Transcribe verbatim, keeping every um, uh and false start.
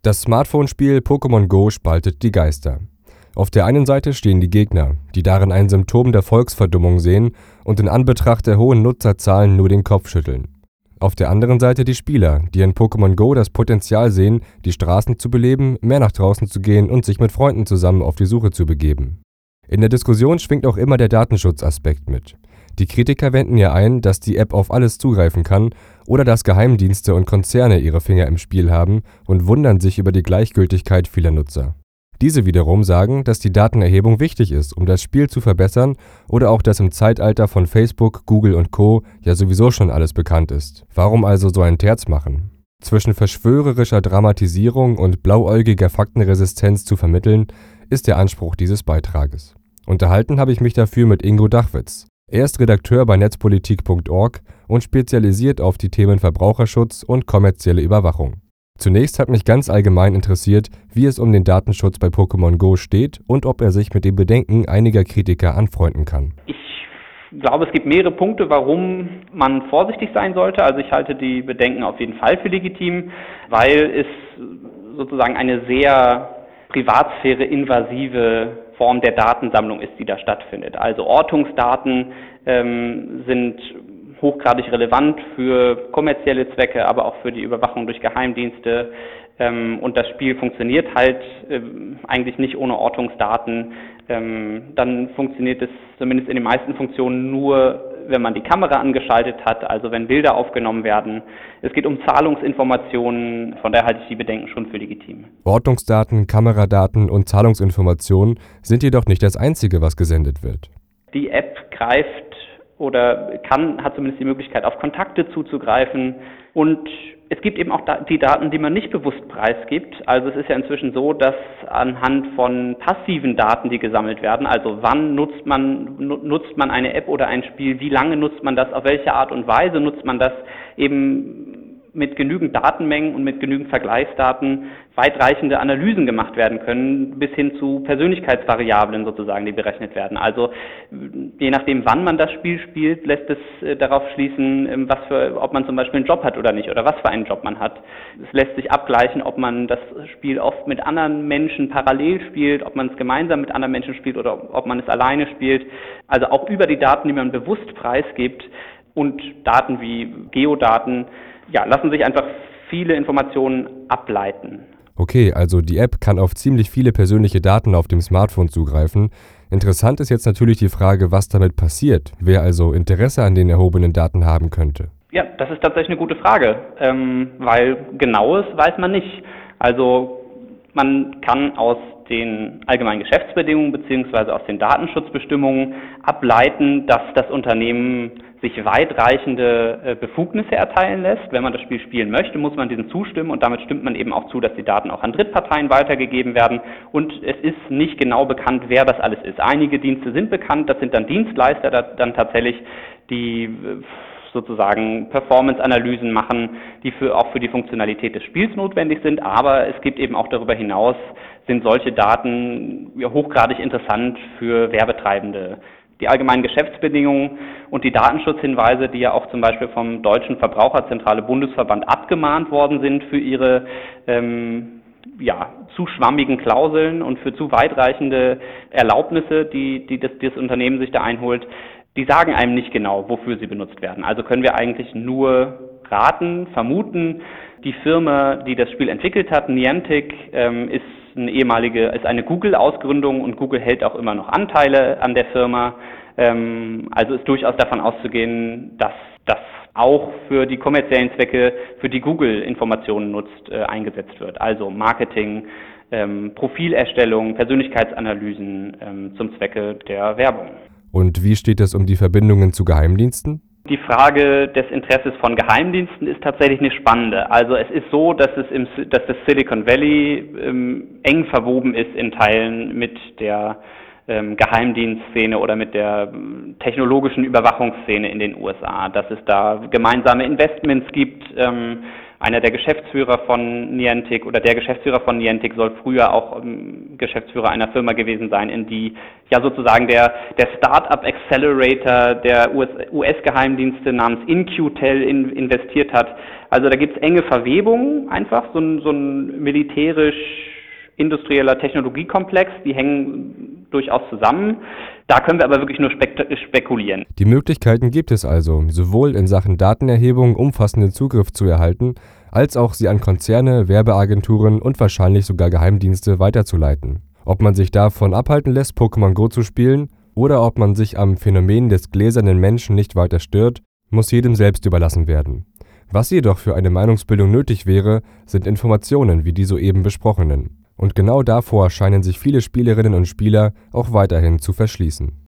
Das Smartphone-Spiel Pokémon Go spaltet die Geister. Auf der einen Seite stehen die Gegner, die darin ein Symptom der Volksverdummung sehen und in Anbetracht der hohen Nutzerzahlen nur den Kopf schütteln. Auf der anderen Seite die Spieler, die in Pokémon Go das Potenzial sehen, die Straßen zu beleben, mehr nach draußen zu gehen und sich mit Freunden zusammen auf die Suche zu begeben. In der Diskussion schwingt auch immer der Datenschutzaspekt mit. Die Kritiker wenden ja ein, dass die App auf alles zugreifen kann oder dass Geheimdienste und Konzerne ihre Finger im Spiel haben und wundern sich über die Gleichgültigkeit vieler Nutzer. Diese wiederum sagen, dass die Datenerhebung wichtig ist, um das Spiel zu verbessern oder auch, dass im Zeitalter von Facebook, Google und Co. ja sowieso schon alles bekannt ist. Warum also so ein Terz machen? Zwischen verschwörerischer Dramatisierung und blauäugiger Faktenresistenz zu vermitteln, ist der Anspruch dieses Beitrages. Unterhalten habe ich mich dafür mit Ingo Dachwitz. Er ist Redakteur bei netzpolitik punkt org und spezialisiert auf die Themen Verbraucherschutz und kommerzielle Überwachung. Zunächst hat mich ganz allgemein interessiert, wie es um den Datenschutz bei Pokémon Go steht und ob er sich mit den Bedenken einiger Kritiker anfreunden kann. Ich glaube, es gibt mehrere Punkte, warum man vorsichtig sein sollte. Also ich halte die Bedenken auf jeden Fall für legitim, weil es sozusagen eine sehr privatsphäre-invasive Form der Datensammlung ist, die da stattfindet. Also Ortungsdaten ähm, sind hochgradig relevant für kommerzielle Zwecke, aber auch für die Überwachung durch Geheimdienste. Ähm, und das Spiel funktioniert halt ähm, eigentlich nicht ohne Ortungsdaten. Ähm, dann funktioniert es zumindest in den meisten Funktionen nur, wenn man die Kamera angeschaltet hat, also wenn Bilder aufgenommen werden. Es geht um Zahlungsinformationen, von daher halte ich die Bedenken schon für legitim. Ortungsdaten, Kameradaten und Zahlungsinformationen sind jedoch nicht das Einzige, was gesendet wird. Die App greift oder kann, hat zumindest die Möglichkeit, auf Kontakte zuzugreifen. Und es gibt eben auch die Daten, die man nicht bewusst preisgibt. Also es ist ja inzwischen so, dass anhand von passiven Daten, die gesammelt werden, also wann nutzt man, nutzt man eine App oder ein Spiel, wie lange nutzt man das, auf welche Art und Weise nutzt man das, eben mit genügend Datenmengen und mit genügend Vergleichsdaten weitreichende Analysen gemacht werden können, bis hin zu Persönlichkeitsvariablen sozusagen, die berechnet werden. Also je nachdem, wann man das Spiel spielt, lässt es äh, darauf schließen, was für, ob man zum Beispiel einen Job hat oder nicht oder was für einen Job man hat. Es lässt sich abgleichen, ob man das Spiel oft mit anderen Menschen parallel spielt, ob man es gemeinsam mit anderen Menschen spielt oder ob man es alleine spielt. Also auch über die Daten, die man bewusst preisgibt und Daten wie Geodaten, ja, lassen sich einfach viele Informationen ableiten. Okay, also die App kann auf ziemlich viele persönliche Daten auf dem Smartphone zugreifen. Interessant ist jetzt natürlich die Frage, was damit passiert, wer also Interesse an den erhobenen Daten haben könnte. Ja, das ist tatsächlich eine gute Frage, ähm, weil Genaues weiß man nicht. Also man kann aus den allgemeinen Geschäftsbedingungen bzw. aus den Datenschutzbestimmungen ableiten, dass das Unternehmen sich weitreichende äh, Befugnisse erteilen lässt. Wenn man das Spiel spielen möchte, muss man diesen zustimmen und damit stimmt man eben auch zu, dass die Daten auch an Drittparteien weitergegeben werden. Und es ist nicht genau bekannt, wer das alles ist. Einige Dienste sind bekannt, das sind dann Dienstleister, das dann tatsächlich die äh, sozusagen Performance-Analysen machen, die für, auch für die Funktionalität des Spiels notwendig sind, aber es gibt eben auch darüber hinaus, sind solche Daten ja, hochgradig interessant für Werbetreibende. Die allgemeinen Geschäftsbedingungen und die Datenschutzhinweise, die ja auch zum Beispiel vom Deutschen Verbraucherzentrale Bundesverband abgemahnt worden sind für ihre ähm, ja, zu schwammigen Klauseln und für zu weitreichende Erlaubnisse, die, die das, das Unternehmen sich da einholt, die sagen einem nicht genau, wofür sie benutzt werden. Also können wir eigentlich nur raten, vermuten. Die Firma, die das Spiel entwickelt hat, Niantic, ähm, ist eine ehemalige, ist eine Google-Ausgründung und Google hält auch immer noch Anteile an der Firma. Ähm, also ist durchaus davon auszugehen, dass das auch für die kommerziellen Zwecke, für die Google Informationen nutzt, äh, eingesetzt wird. Also Marketing, ähm, Profilerstellung, Persönlichkeitsanalysen ähm, zum Zwecke der Werbung. Und wie steht es um die Verbindungen zu Geheimdiensten? Die Frage des Interesses von Geheimdiensten ist tatsächlich eine spannende. Also es ist so, dass es im, dass das Silicon Valley ähm, eng verwoben ist in Teilen mit der ähm, Geheimdienstszene oder mit der ähm, technologischen Überwachungsszene in den U S A. Dass es da gemeinsame Investments gibt, ähm, einer der Geschäftsführer von Niantic oder der Geschäftsführer von Niantic soll früher auch ähm, Geschäftsführer einer Firma gewesen sein, in die ja sozusagen der, der Startup Accelerator der U S-Geheimdienste namens In Q Tel in, investiert hat. Also da gibt es enge Verwebungen einfach, so ein, so ein militärisch-industrieller Technologiekomplex, die hängen durchaus zusammen. Da können wir aber wirklich nur spek spekulieren. Die Möglichkeiten gibt es also, sowohl in Sachen Datenerhebung umfassenden Zugriff zu erhalten, als auch sie an Konzerne, Werbeagenturen und wahrscheinlich sogar Geheimdienste weiterzuleiten. Ob man sich davon abhalten lässt, Pokémon Go zu spielen, oder ob man sich am Phänomen des gläsernen Menschen nicht weiter stört, muss jedem selbst überlassen werden. Was jedoch für eine Meinungsbildung nötig wäre, sind Informationen wie die soeben besprochenen. Und genau davor scheinen sich viele Spielerinnen und Spieler auch weiterhin zu verschließen.